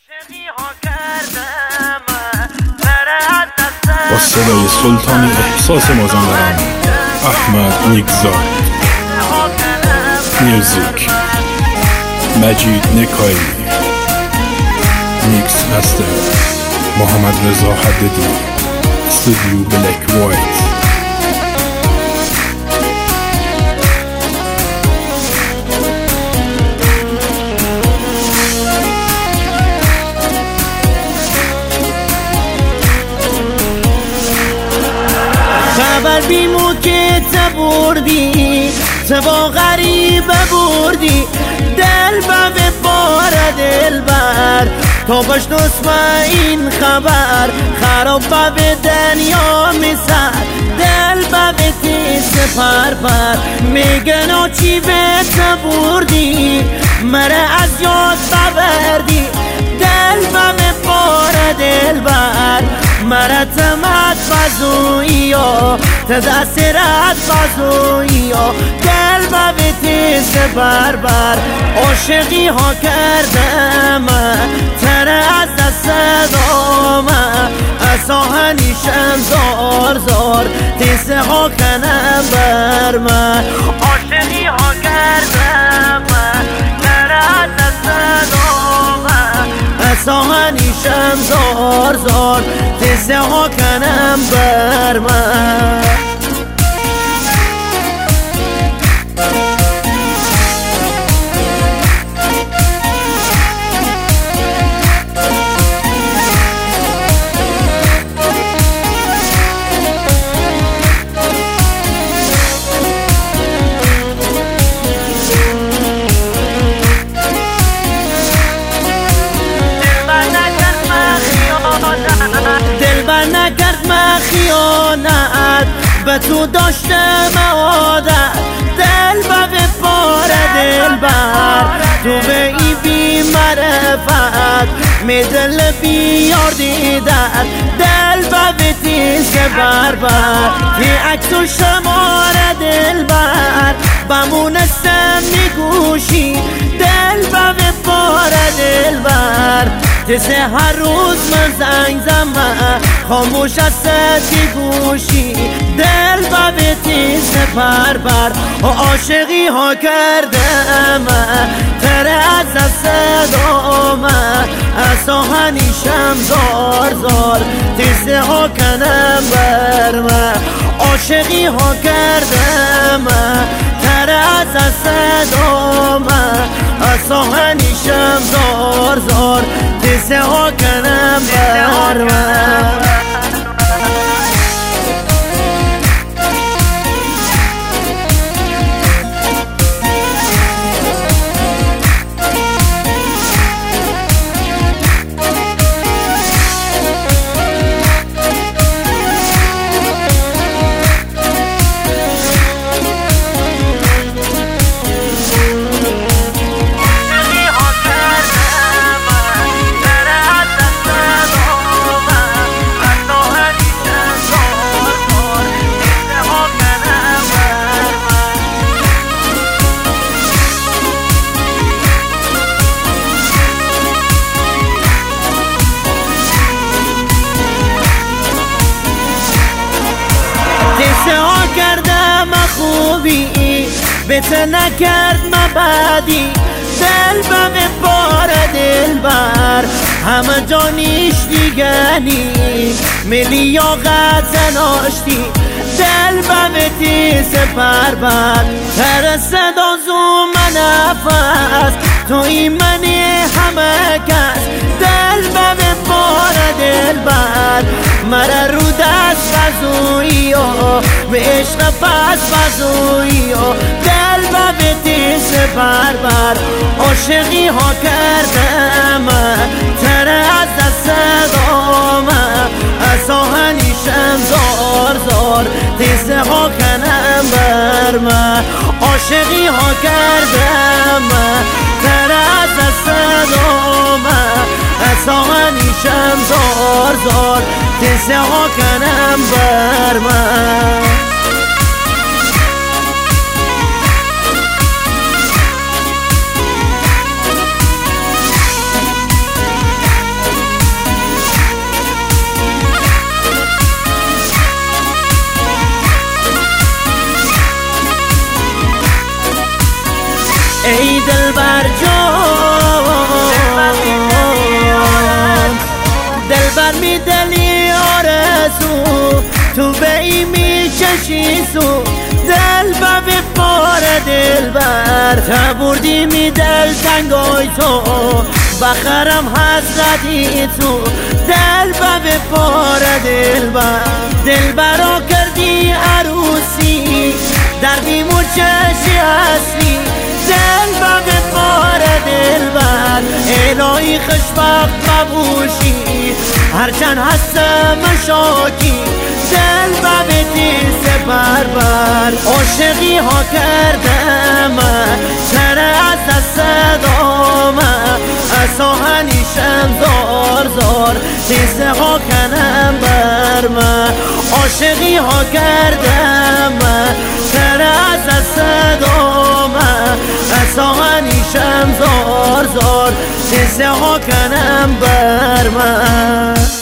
با صدای سلطان احساس مازندران احمد نیکزاد، میوزیک مجید نکایی، میکس مستر محمد رضا حددی، استودیو بلک وایت. خبر بیمو که تبردی تبا غریبه بردی دل به بار دل بر تو بشت اسمه این خبر خراب به دنیا میسر دل به تیز پر میگن چی به تبردی مره از یاد ببردی دل به بار دل بر مرا تمت بازویی تدسرت بازویی دل به تیز بر عاشقی ها کردم تره از دست دام اساهنیشم زار تیز ها کنم بر من عاشقی ها کردم تره از دست دام اساهنیشم زار تیزه ها کنم بر من نکرد من خیانت به تو داشتم عادت دل به پار دل بر تو به ای بی معرفت می دل بیار دیدت دل به تیز بر تی عکس و شمار دل بر بمونستم میگوشی دل به پار دل بر تسه هر روز من زنگ زمه خاموش از ستی گوشی دل به تیز پر عاشقی ها کردم تره از دست دامه اساهنیشم زار تیزه ها کنم بر من عاشقی ها کردم تره از دست دامه اساهنیشم زار تیزه ها کنم بر من کردم خوبی بهت نکرد مبادی دل به بار دل بر همه جانیش دیگنی میلیاقت زناشتی دل به تیز پر ترسد آزو من نفس توی منی همه کس دل به بار دل بر مرا رو دست بزویی به عشق پس بزویی دل به تیز پر عاشقی ها کردم تره از دست دامه اساهنیشم زار تیزه ها کنم بر من عاشقی ها کردم تره از دست دامه اساهنیشم زار تیزه ها کنم بر من سو دل به پار دل بر تبردی می دل تنگای تو بخرم حسرتی تو دل به پار دل برا کردی عروسی دردی مچشی اصلی دل به پار دل بر الهی خوشبخت مبوشی هرچند هستم شاکی دل به دیس بر عاشقی ها کردم سر از دست دام اساهنیشم زار دیسه ها کنم بر من عاشقی ها کردم سر از دست دام اساهنیشم زار دیسه ها کنم بر من